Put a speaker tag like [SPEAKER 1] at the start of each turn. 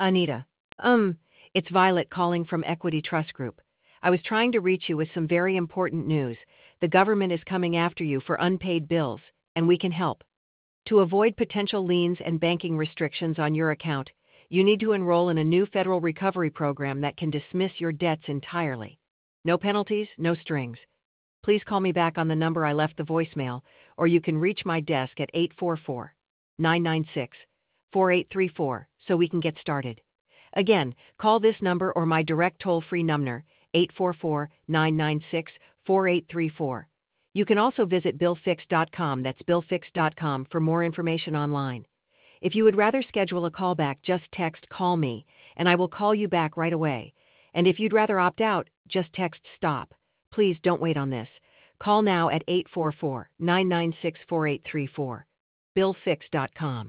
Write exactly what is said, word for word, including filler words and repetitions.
[SPEAKER 1] Anita. Um, it's Violet calling from Equity Trust Group. I was trying to reach you with some very important news. The government is coming after you for unpaid bills, and we can help. To avoid potential liens and banking restrictions on your account, you need to enroll in a new federal recovery program that can dismiss your debts entirely. No penalties, no strings. Please call me back on the number I left the voicemail, or you can reach my desk at eight four four, nine nine six, four eight three four so we can get started. Again, call this number or my direct toll-free number, eight four four, nine nine six, four eight three four. You can also visit bill fix dot com, that's bill fix dot com, for more information online. If you would rather schedule a callback, just text "call me" and I will call you back right away. And if you'd rather opt out, just text "stop." Please don't wait on this. Call now at eight four four, nine nine six, four eight three four. bill fix dot com.